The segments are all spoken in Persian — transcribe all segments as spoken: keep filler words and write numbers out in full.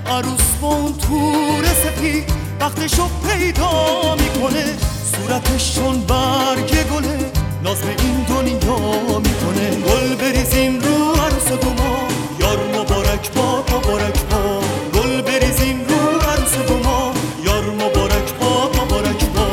عروس با اون تور سپید وقتشو پیدا میکنه، صورتش چون برگ گله ناز به این دنیا میکنه. گل بریزیم رو عروس و دوما، یار مبارک با مبارک با. گل بریزیم رو عروس و دوما، یار مبارک با مبارک با.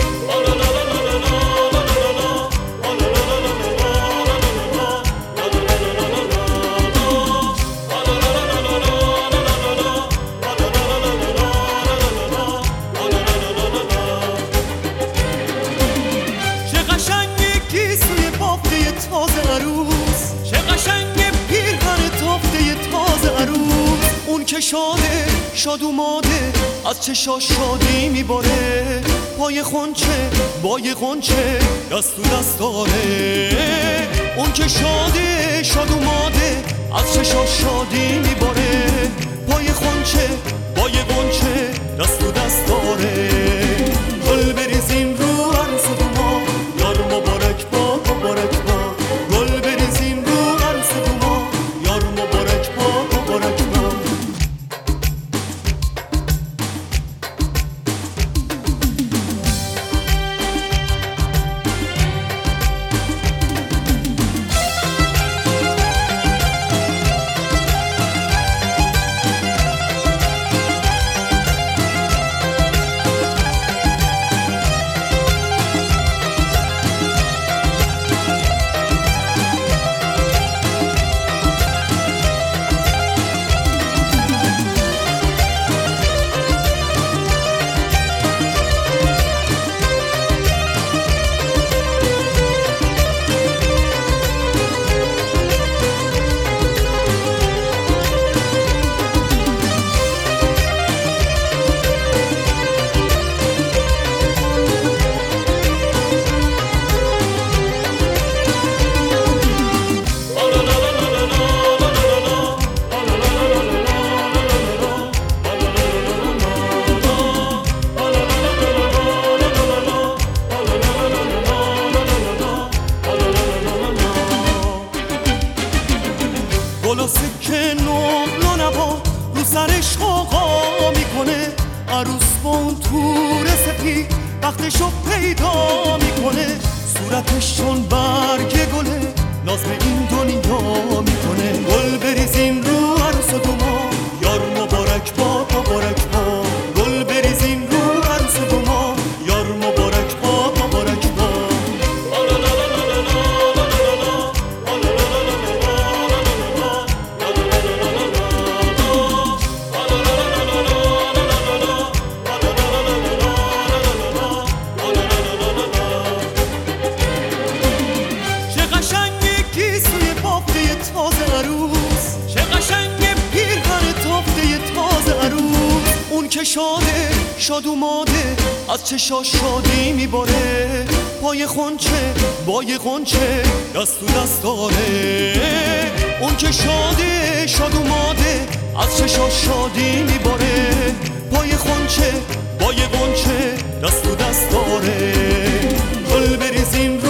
که شاده شاد اوماده از چشاش شادی میباره، پای خونچه بای غنچه دست تو دست داره. اون که شاده شاد اوماده از چشاش شادی میباره، پای خونچه بای غنچه دست تو دست داره. گل بریزیم رو عروس و دوما، یار مبارک با مبارک با. گل بریزیم رو عروس و دوما، یار مبارک با مبارک با. که نقل و نبا رو سرش غوغا میکنه، عروس با اون تور سپید وقتشو پیدا میکنه، صورتش چون برگ گله ناز به این دنیا میکنه. گل بریزیم رو عروس و دوما، یار مبارک با مبارک با. گل بریزیم رو عروس و دوما، یار مبارک با مبارک با. که شاده شاد اوماده از چشاش شادی میباره، پای خونچه بای غنچه دست تو دست داره. اون که شاده شاد اوماده از چشاش شادی میباره، پای خونچه بای غنچه دست تو دست داره. گل بریزیم